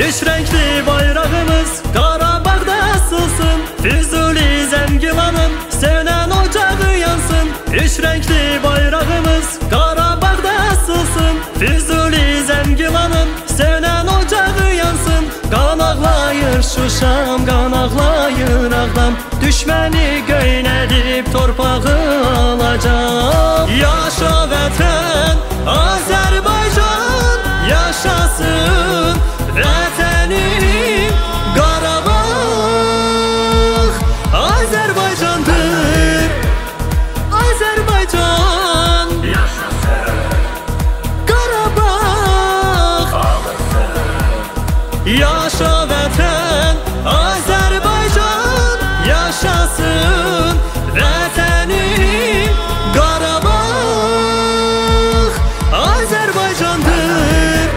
Üç renkli bayrağımız Qarabağda asılsın. Füzuli Zəngilanın sönen ocağı yansın. Üç renkli bayrağımız Qarabağda asılsın. Füzuli Zəngilanın sönen ocağı yansın. Qan ağlayır Şuşam, qan ağlayır Ağdam. Düşməni göynədib torpağı alacaq. Yaşa vətən Azərbaycan, yaşasın vətənim Qarabağ. Azərbaycandır Azərbaycan, Yaşasın Qarabağ. Yaşa vətən Azərbaycan, yaşasın vətənim Qarabağ. Azərbaycandır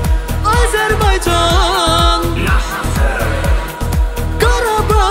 Azərbaycan, Yaşasın Qarabağ.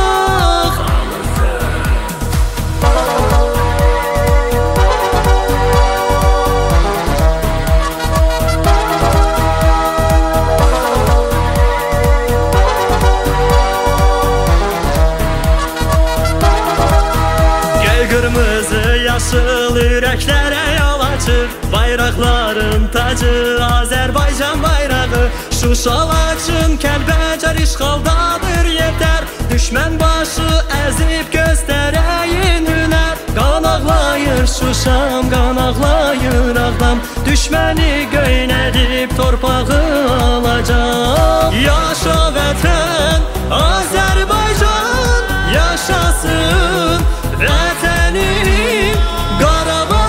Göy qırmızı yaşıl ürəklərə yol açır. Bayraqların tacı Azərbaycan bayrağı. Şuşa, Laçın, Kəlbəcər işğaldadır yetər. Düşmən başı əzib göstərəyin hünər. Qan ağlayır Şuşam, qan ağlayır Ağdam. Düşməni göynədib torpağı alacaq. Yaşa vətən Azərbaycan, yaşasın vətənim Qarabağ.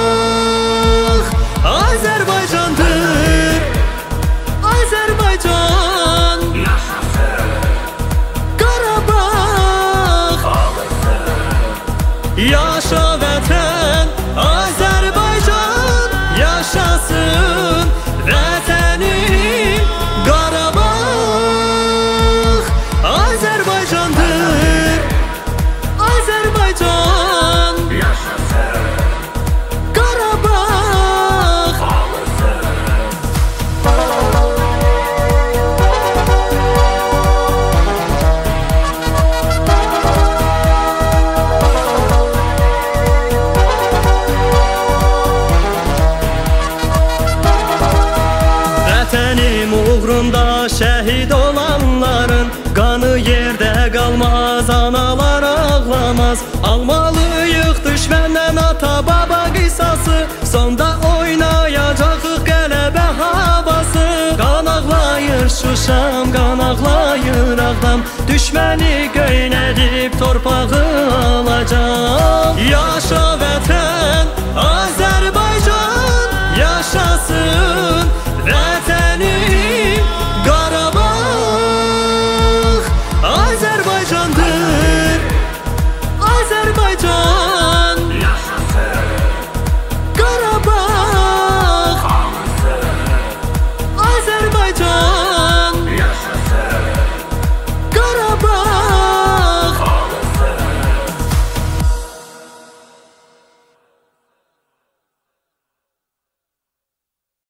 Azərbaycandır Azərbaycan, Yaşasın Qarabağ. Yaşa vətən Azərbaycan, yaşasın vətənim Qarabağ. Azərbaycandır Azərbaycan, Yaşasın Qarabağ. Vətənim uğrunda şəhid olanların qanı yerdə qalmaz, analar ağlamaz. Almalıyıq düşməndən ata baba qisası. Sonda oynayacaqıq qələbə havası. Qan ağlayır Şuşam, qan ağlayır Ağdam. Düşməni göynədib torpağı alacaq. Yaşa vətən Azərbaycan,